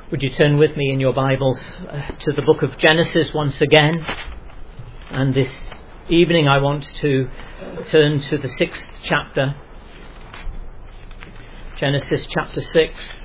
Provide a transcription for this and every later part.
Would you turn with me in your Bibles to the book of Genesis once again? And this evening I want to turn to the 6th chapter. Genesis chapter 6.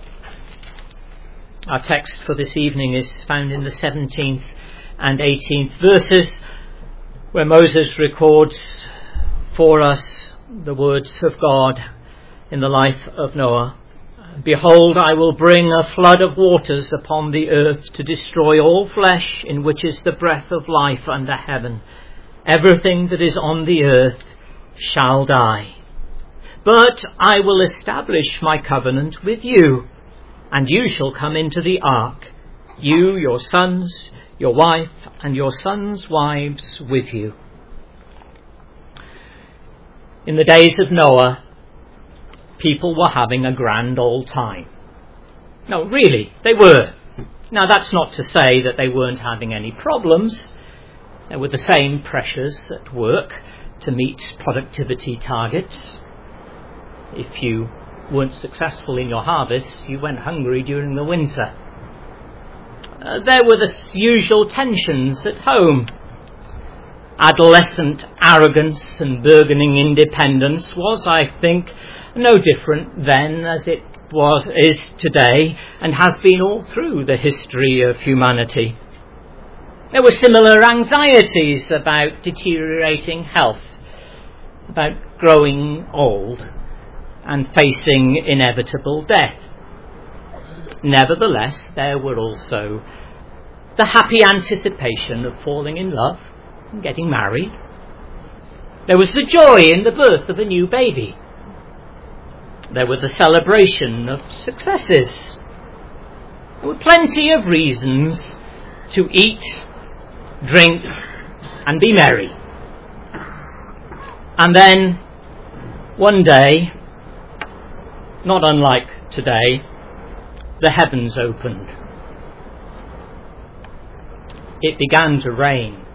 Our text for this evening is found in the 17th and 18th verses, where Moses records for us the words of God in the life of Noah. Behold, I will bring a flood of waters upon the earth to destroy all flesh in which is the breath of life under heaven. Everything that is on the earth shall die. But I will establish my covenant with you, and you shall come into the ark, you, your sons, your wife, and your sons' wives with you. In the days of Noah, people were having a grand old time. No, really, they were. Now, that's not to say that they weren't having any problems. There were the same pressures at work to meet productivity targets. If you weren't successful in your harvest, you went hungry during the winter. There were the usual tensions at home. Adolescent arrogance and burgeoning independence was, I think, no different then as it is today and has been all through the history of humanity. There were similar anxieties about deteriorating health, about growing old and facing inevitable death. Nevertheless, there were also the happy anticipation of falling in love and getting married. There was the joy in the birth of a new baby. There was the celebration of successes. There were plenty of reasons to eat, drink, and be merry. And then, one day, not unlike today, the heavens opened. It began to rain.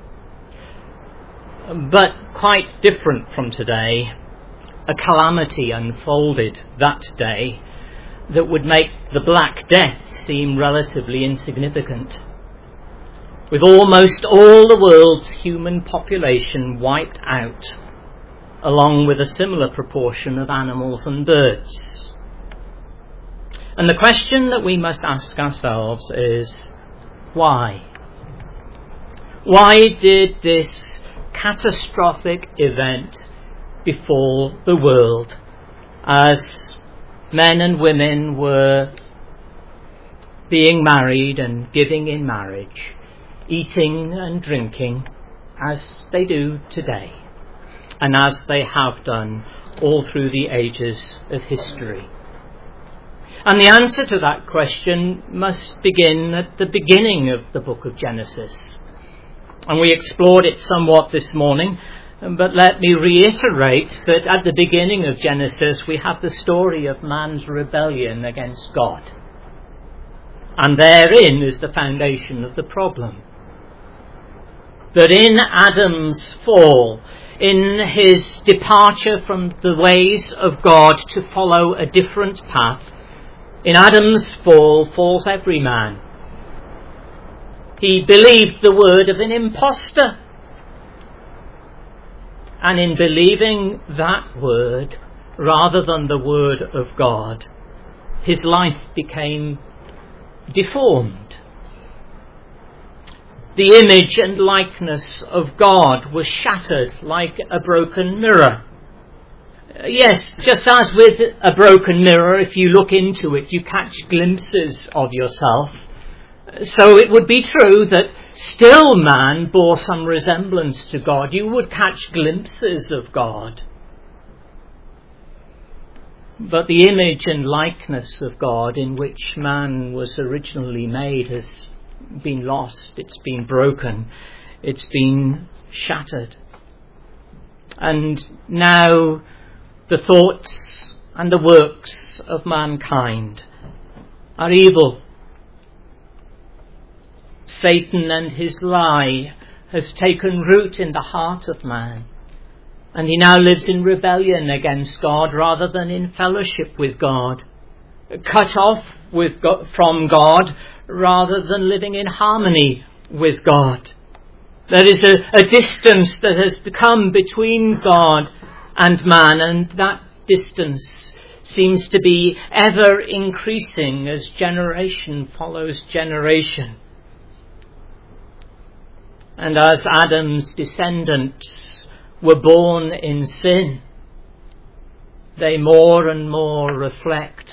But quite different from today, a calamity unfolded that day that would make the Black Death seem relatively insignificant. With almost all the world's human population wiped out, along with a similar proportion of animals and birds. And the question that we must ask ourselves is, why? Why did this catastrophic event befall the world as men and women were being married and giving in marriage, eating and drinking as they do today and as they have done all through the ages of history? And the answer to that question must begin at the beginning of the book of Genesis. And we explored it somewhat this morning, but let me reiterate that at the beginning of Genesis we have the story of man's rebellion against God. And therein is the foundation of the problem. That in Adam's fall, in his departure from the ways of God to follow a different path, in Adam's fall falls every man. He believed the word of an impostor. And in believing that word, rather than the word of God, his life became deformed. The image and likeness of God was shattered like a broken mirror. Yes, just as with a broken mirror, if you look into it, you catch glimpses of yourself. So it would be true that still man bore some resemblance to God. You would catch glimpses of God. But the image and likeness of God in which man was originally made has been lost. It's been broken. It's been shattered. And now the thoughts and the works of mankind are evil. Satan and his lie has taken root in the heart of man, and he now lives in rebellion against God rather than in fellowship with God. cut off from God rather than living in harmony with God. There is a distance that has come between God and man, and that distance seems to be ever increasing as generation follows generation. And as Adam's descendants were born in sin, they more and more reflect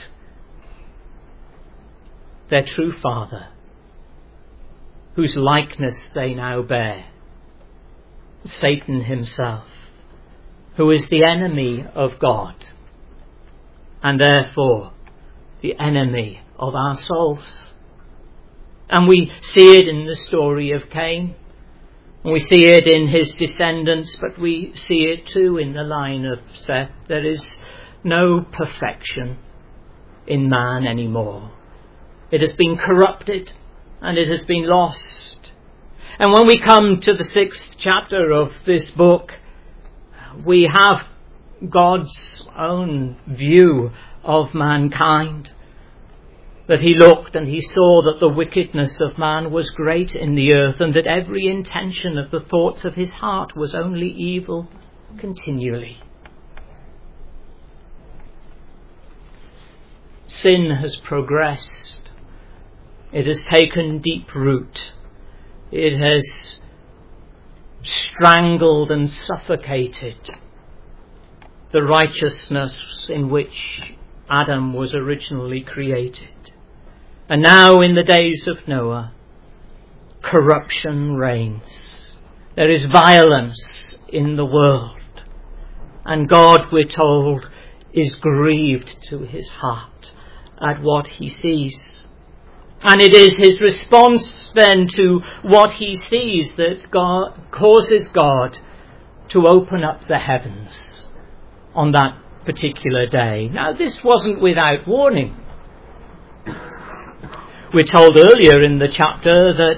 their true Father, whose likeness they now bear, Satan himself, who is the enemy of God, and therefore the enemy of our souls. And we see it in the story of Cain, and we see it in his descendants, but we see it too in the line of Seth. There is no perfection in man anymore. It has been corrupted and it has been lost. And when we come to the 6th chapter of this book, we have God's own view of mankind. That he looked and he saw that the wickedness of man was great in the earth, and that every intention of the thoughts of his heart was only evil continually. Sin has progressed. It has taken deep root. It has strangled and suffocated the righteousness in which Adam was originally created. And now in the days of Noah, corruption reigns. There is violence in the world. And God, we're told, is grieved to his heart at what he sees. And it is his response then to what he sees that causes God to open up the heavens on that particular day. Now, this wasn't without warning. We're told earlier in the chapter that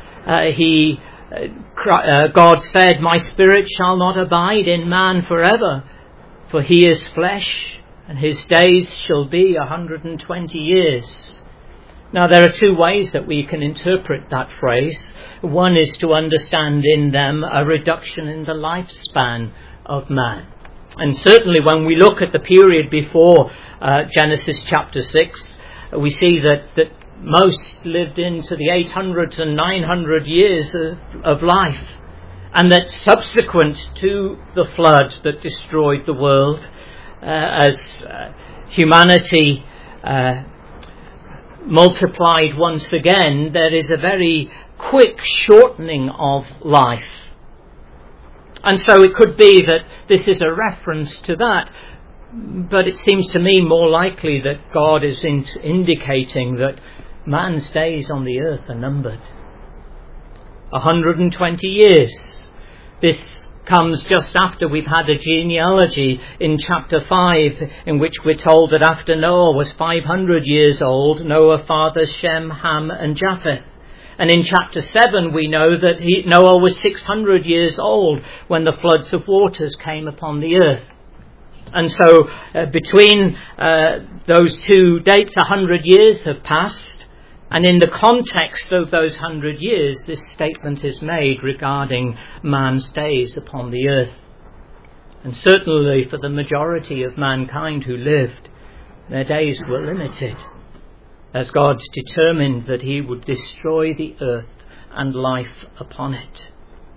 God said, "My spirit shall not abide in man forever, for he is flesh, and his days shall be 120 years." Now, there are two ways that we can interpret that phrase. One is to understand in them a reduction in the lifespan of man. And certainly when we look at the period before Genesis chapter 6, we see that most lived into the 800 and 900 years of life, and that subsequent to the flood that destroyed the world, as humanity multiplied once again, there is a very quick shortening of life. And so it could be that this is a reference to that, but it seems to me more likely that God is indicating that man's days on the earth are numbered. 120 years. This comes just after we've had a genealogy in chapter 5, in which we're told that after Noah was 500 years old, Noah fathered Shem, Ham and Japheth. And in chapter 7 we know that Noah was 600 years old when the floods of waters came upon the earth. And so between those two dates, 100 years have passed. And in the context of those 100 years, this statement is made regarding man's days upon the earth. And certainly for the majority of mankind who lived, their days were limited, as God determined that he would destroy the earth and life upon it.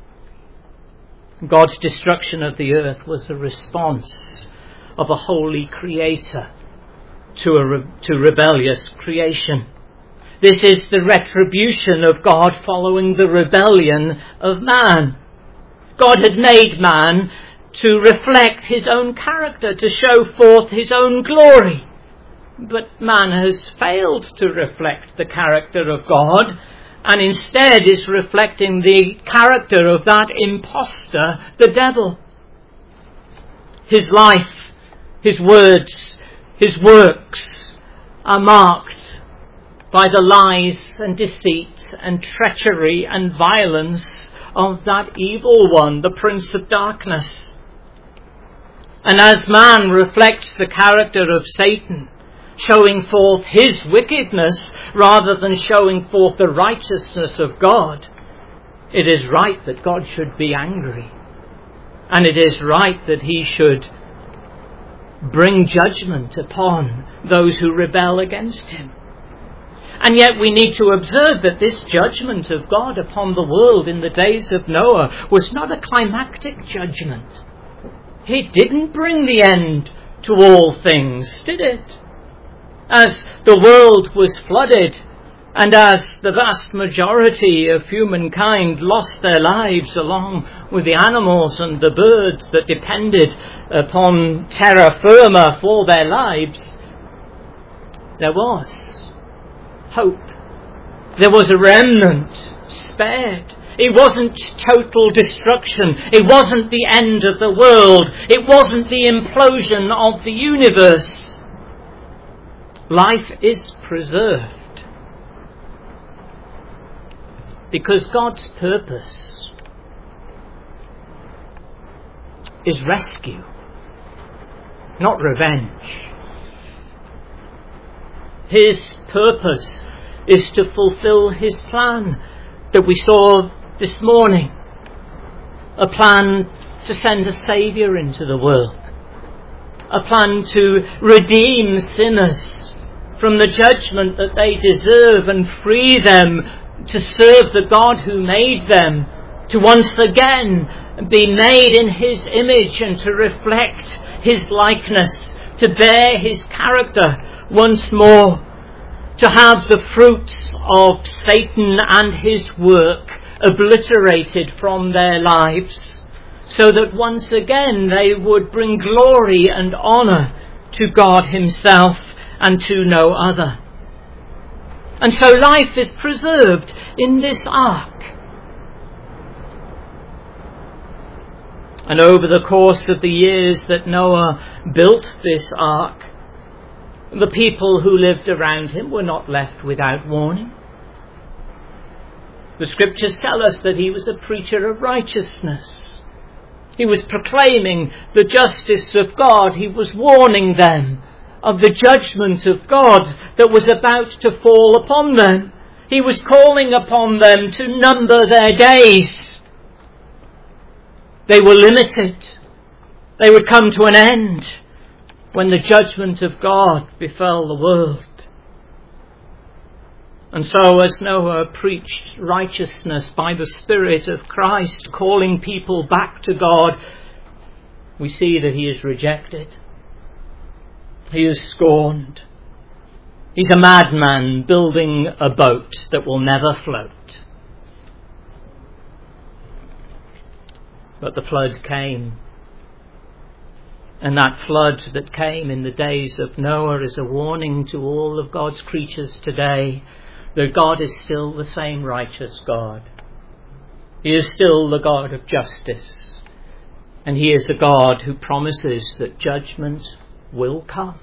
God's destruction of the earth was a response of a holy creator to rebellious creation. This is the retribution of God following the rebellion of man. God had made man to reflect his own character, to show forth his own glory. But man has failed to reflect the character of God, and instead is reflecting the character of that impostor, the devil. His life, his words, his works are marked by the lies and deceit and treachery and violence of that evil one, the Prince of Darkness. And as man reflects the character of Satan, showing forth his wickedness rather than showing forth the righteousness of God, it is right that God should be angry. And it is right that he should bring judgment upon those who rebel against him. And yet we need to observe that this judgment of God upon the world in the days of Noah was not a climactic judgment. It didn't bring the end to all things, did it? As the world was flooded, and as the vast majority of humankind lost their lives along with the animals and the birds that depended upon terra firma for their lives, there was hope. There was a remnant spared. It wasn't total destruction. It wasn't the end of the world. It wasn't the implosion of the universe. Life is preserved because God's purpose is rescue, not revenge. His purpose is to fulfill his plan that we saw this morning. A plan to send a Saviour into the world. A plan to redeem sinners from the judgment that they deserve and free them to serve the God who made them, to once again be made in his image and to reflect his likeness, to bear his character once more, to have the fruits of Satan and his work obliterated from their lives, so that once again they would bring glory and honour to God himself and to no other. And so life is preserved in this ark. And over the course of the years that Noah built this ark, the people who lived around him were not left without warning. The scriptures tell us that he was a preacher of righteousness. He was proclaiming the justice of God. He was warning them of the judgment of God that was about to fall upon them. He was calling upon them to number their days. They were limited. They would come to an end when the judgment of God befell the world. And so as Noah preached righteousness by the Spirit of Christ, calling people back to God, we see that he is rejected. He is scorned. He's a madman building a boat that will never float. But the flood came. And that flood that came in the days of Noah is a warning to all of God's creatures today that God is still the same righteous God. He is still the God of justice. And he is a God who promises that judgment will come.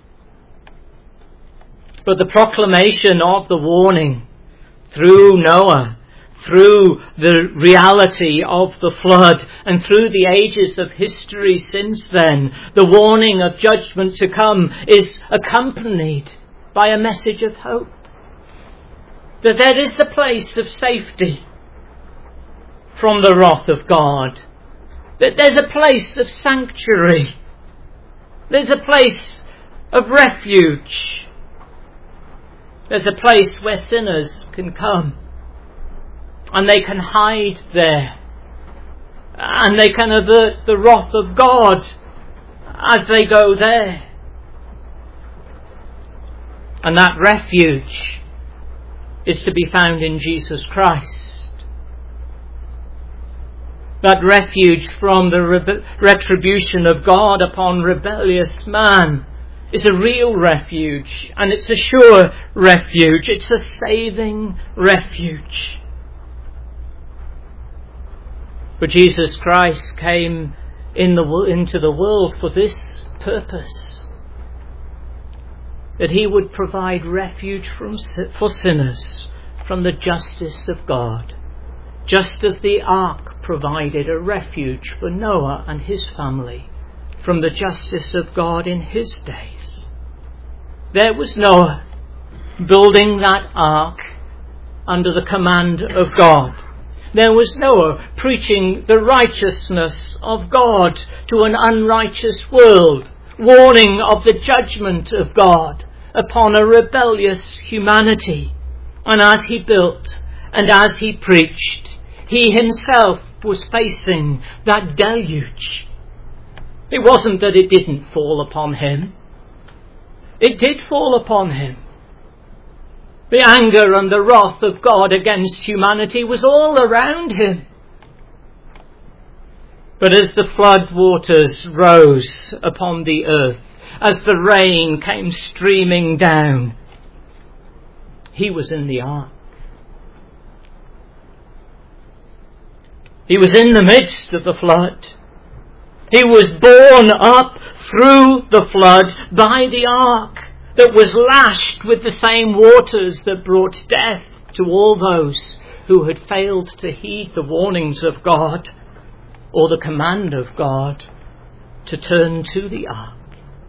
But the proclamation of the warning through Noah, through the reality of the flood, and through the ages of history since then, the warning of judgment to come is accompanied by a message of hope. That there is a place of safety from the wrath of God. That there's a place of sanctuary. There's a place of refuge. There's a place where sinners can come and they can hide there and they can avert the wrath of God as they go there. And that refuge is to be found in Jesus Christ. That refuge from the retribution of God upon rebellious man is a real refuge, and it's a sure refuge. It's a saving refuge. For Jesus Christ came into the world for this purpose, that he would provide refuge for sinners from the justice of God, just as the ark provided a refuge for Noah and his family from the justice of God in his days. There was Noah building that ark under the command of God. There was Noah preaching the righteousness of God to an unrighteous world, warning of the judgment of God upon a rebellious humanity. And as he built and as he preached, he himself was facing that deluge. It wasn't that it didn't fall upon him. It did fall upon him. The anger and the wrath of God against humanity was all around him. But as the flood waters rose upon the earth, as the rain came streaming down, he was in the ark. He was in the midst of the flood. He was borne up through the flood by the ark that was lashed with the same waters that brought death to all those who had failed to heed the warnings of God or the command of God to turn to the ark.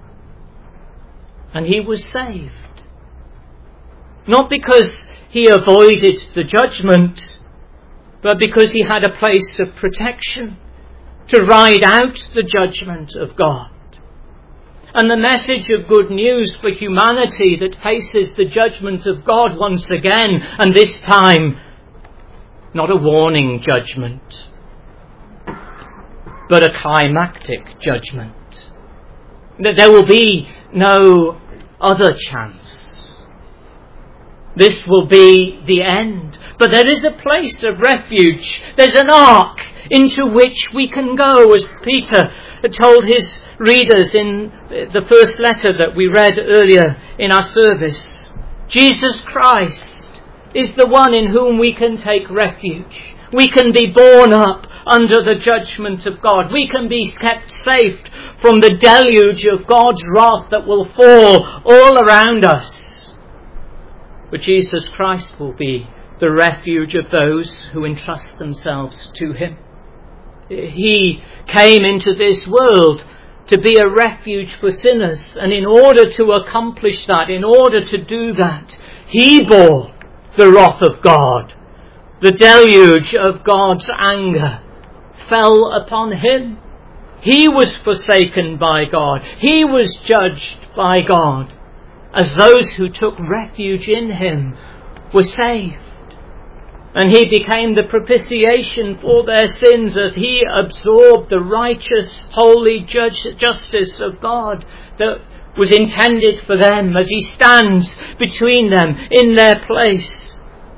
And he was saved. Not because he avoided the judgment, but because he had a place of protection to ride out the judgment of God. And the message of good news for humanity that faces the judgment of God once again, and this time not a warning judgment, but a climactic judgment. That there will be no other chance. This will be the end. But there is a place of refuge. There's an ark into which we can go, as Peter told his readers in the first letter that we read earlier in our service. Jesus Christ is the one in whom we can take refuge. We can be borne up under the judgment of God. We can be kept safe from the deluge of God's wrath that will fall all around us. But Jesus Christ will be the refuge of those who entrust themselves to him. He came into this world to be a refuge for sinners, and in order to accomplish that, in order to do that, he bore the wrath of God. The deluge of God's anger fell upon him. He was forsaken by God. He was judged by God, as those who took refuge in him were saved. And he became the propitiation for their sins as he absorbed the righteous, holy justice of God that was intended for them, as he stands between them in their place.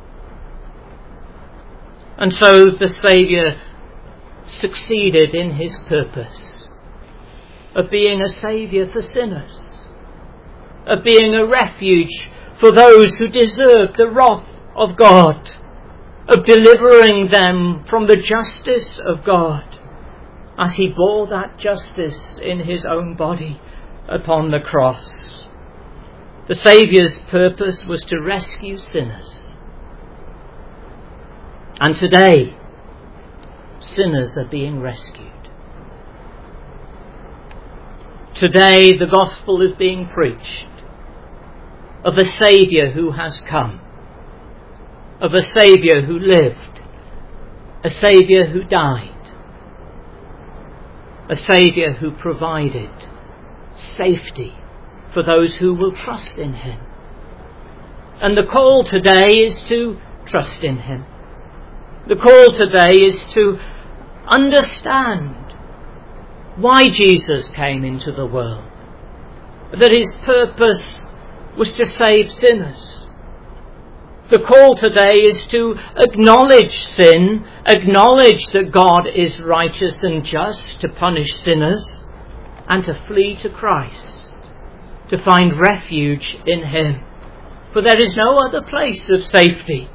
And so the Saviour succeeded in his purpose of being a saviour for sinners, of being a refuge for those who deserve the wrath of God, of delivering them from the justice of God, as he bore that justice in his own body upon the cross. The Saviour's purpose was to rescue sinners. And today, sinners are being rescued. Today, the gospel is being preached of a Saviour who has come, of a Saviour who lived, a Saviour who died, a Saviour who provided safety for those who will trust in him. And the call today is to trust in him. The call today is to understand why Jesus came into the world, that his purpose was to save sinners. The call today is to acknowledge sin, acknowledge that God is righteous and just to punish sinners, and to flee to Christ, to find refuge in him. For there is no other place of safety.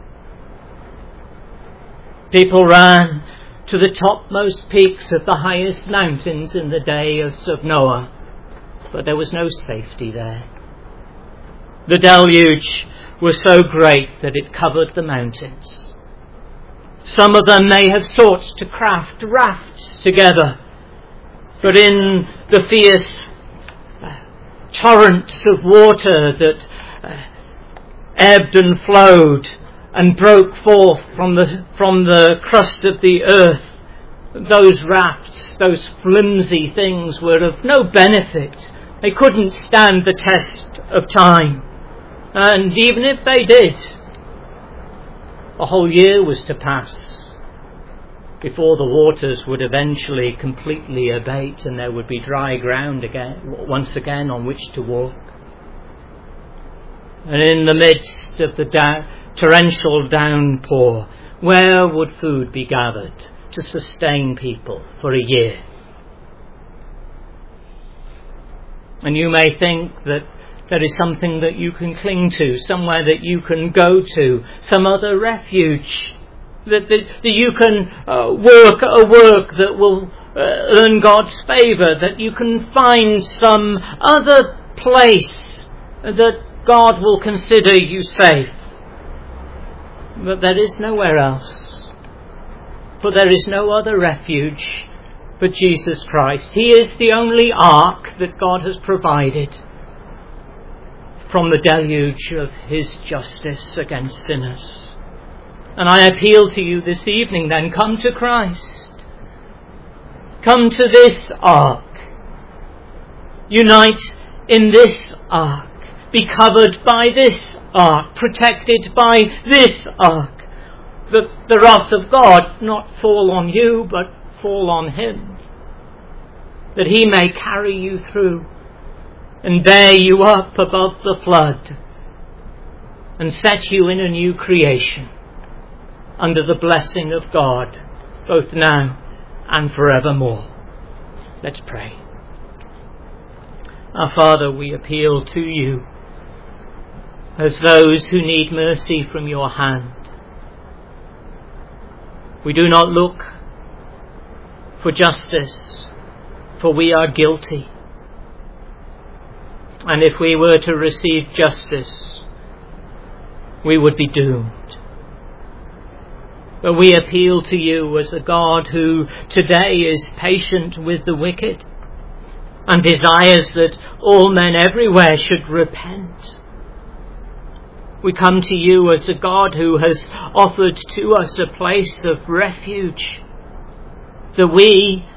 People ran to the topmost peaks of the highest mountains in the days of Noah, but there was no safety there. The deluge was so great that it covered the mountains. Some of them may have sought to craft rafts together, but in the fierce torrents of water that ebbed and flowed and broke forth from the crust of the earth. Those rafts, those flimsy things, were of no benefit. They couldn't stand the test of time. And even if they did, a whole year was to pass before the waters would eventually completely abate and there would be dry ground once again on which to walk. And in the midst of the torrential downpour, where would food be gathered to sustain people for a year? And you may think that there is something that you can cling to, somewhere that you can go to, some other refuge, that you can work a work that will earn God's favour, that you can find some other place that God will consider you safe. But there is nowhere else, for there is no other refuge but Jesus Christ. He is the only ark that God has provided from the deluge of his justice against sinners. And I appeal to you this evening then, come to Christ. Come to this ark. Unite in this ark. Be covered by this ark. Protected by this ark. That the wrath of God not fall on you, but fall on him. That he may carry you through and bear you up above the flood and set you in a new creation under the blessing of God, both now and forevermore. Let's pray. Our Father, we appeal to you as those who need mercy from your hand. We do not look for justice, for we are guilty. And if we were to receive justice, we would be doomed. But we appeal to you as a God who today is patient with the wicked and desires that all men everywhere should repent. We come to you as a God who has offered to us a place of refuge, that we,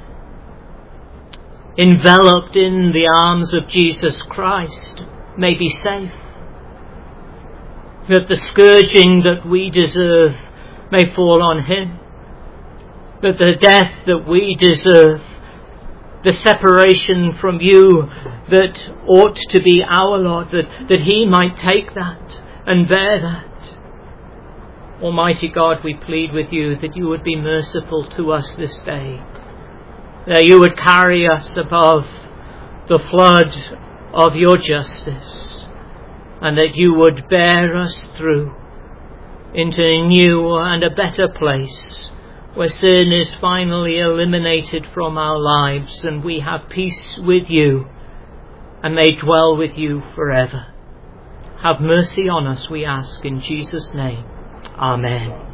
enveloped in the arms of Jesus Christ, may be safe. That the scourging that we deserve may fall on him. That the death that we deserve, the separation from you that ought to be our lot, that he might take that and bear that. Almighty God, we plead with you that you would be merciful to us this day. That you would carry us above the flood of your justice, and that you would bear us through into a new and a better place where sin is finally eliminated from our lives and we have peace with you and may dwell with you forever. Have mercy on us, we ask in Jesus' name. Amen.